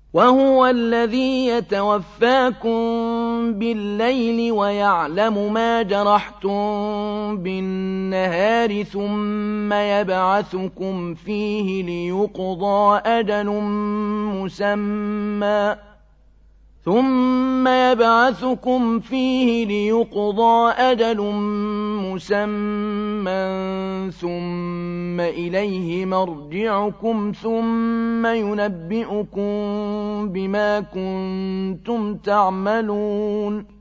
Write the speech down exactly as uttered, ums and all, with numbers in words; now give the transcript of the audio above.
وهو الذي يتوفاكم بالليل ويعلم ما جرحتم بالنهار ثم يبعثكم فيه ليقضى أجل مسمى ثم يبعثكم فيه ليقضى أجل مسمى ثم إليه مرجعكم ثم ينبئكم بما كنتم تعملون